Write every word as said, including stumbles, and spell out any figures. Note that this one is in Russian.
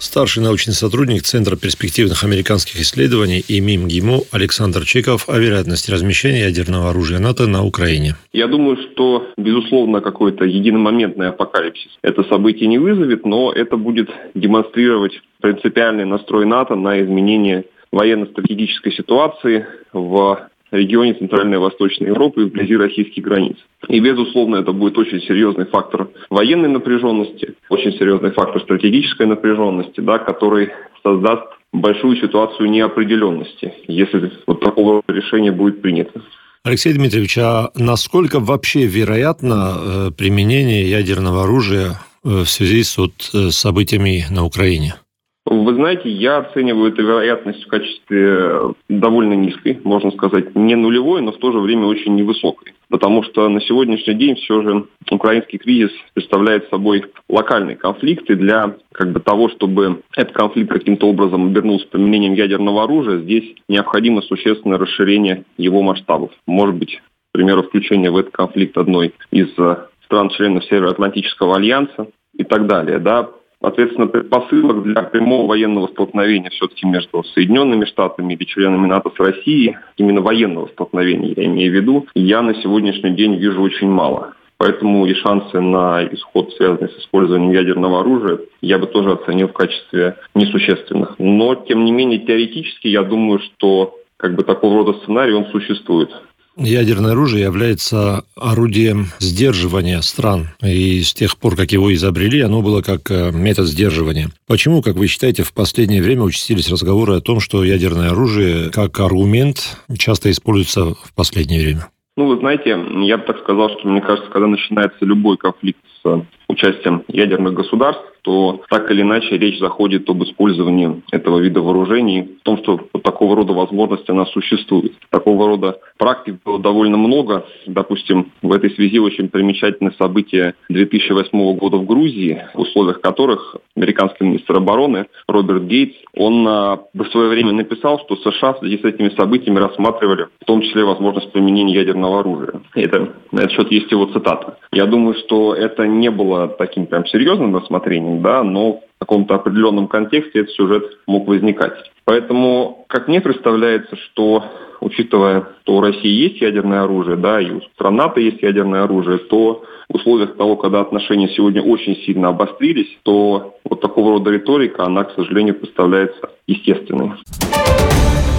Старший научный сотрудник Центра перспективных американских исследований и МИМ-ГИМО Александр Чеков о вероятности размещения ядерного оружия НАТО на Украине. Я думаю, что, безусловно, какой-то единомоментный апокалипсис это событие не вызовет, но это будет демонстрировать принципиальный настрой НАТО на изменение военно-стратегической ситуации в регионе Центральной и Восточной Европы и вблизи российских границ. И, безусловно, это будет очень серьезный фактор военной напряженности, очень серьезный фактор стратегической напряженности, да, который создаст большую ситуацию неопределенности, если вот такого решения будет принято. Алексей Дмитриевич, а насколько вообще вероятно применение ядерного оружия в связи с вот событиями на Украине? Вы знаете, я оцениваю эту вероятность в качестве довольно низкой, можно сказать, не нулевой, но в то же время очень невысокой. Потому что на сегодняшний день все же украинский кризис представляет собой локальный конфликт, и для как бы, того, чтобы этот конфликт каким-то образом обернулся применением ядерного оружия, здесь необходимо существенное расширение его масштабов. Может быть, к примеру, включение в этот конфликт одной из стран-членов Североатлантического альянса и так далее, да. Соответственно, предпосылок для прямого военного столкновения все-таки между Соединенными Штатами или членами НАТО с Россией, именно военного столкновения, я имею в виду, я на сегодняшний день вижу очень мало. Поэтому и шансы на исход, связанный с использованием ядерного оружия, я бы тоже оценил в качестве несущественных. Но, тем не менее, теоретически, я думаю, что как бы такого рода сценарий, он существует. Ядерное оружие является орудием сдерживания стран, и с тех пор, как его изобрели, оно было как метод сдерживания. Почему, как вы считаете, в последнее время участились разговоры о том, что ядерное оружие как аргумент часто используется в последнее время? Ну, вы знаете, я бы так сказал, что, мне кажется, когда начинается любой конфликт с участием ядерных государств, то так или иначе речь заходит об использовании этого вида вооружений, в том, что вот такого рода возможность она существует. Такого рода практик было довольно много. Допустим, в этой связи очень примечательное событие две тысячи восьмого года в Грузии, в условиях которых американский министр обороны Роберт Гейтс, он в свое время написал, что США в связи с этими событиями рассматривали в том числе возможность применения ядерного оружия. Это, на этот счет есть его цитата. Я думаю, что это не было таким прям серьезным рассмотрением, да, но в каком-то определенном контексте этот сюжет мог возникать. Поэтому, как мне представляется, что, учитывая, что у России есть ядерное оружие, да, и у стран НАТО есть ядерное оружие, то в условиях того, когда отношения сегодня очень сильно обострились, то вот такого рода риторика, она, к сожалению, представляется естественной.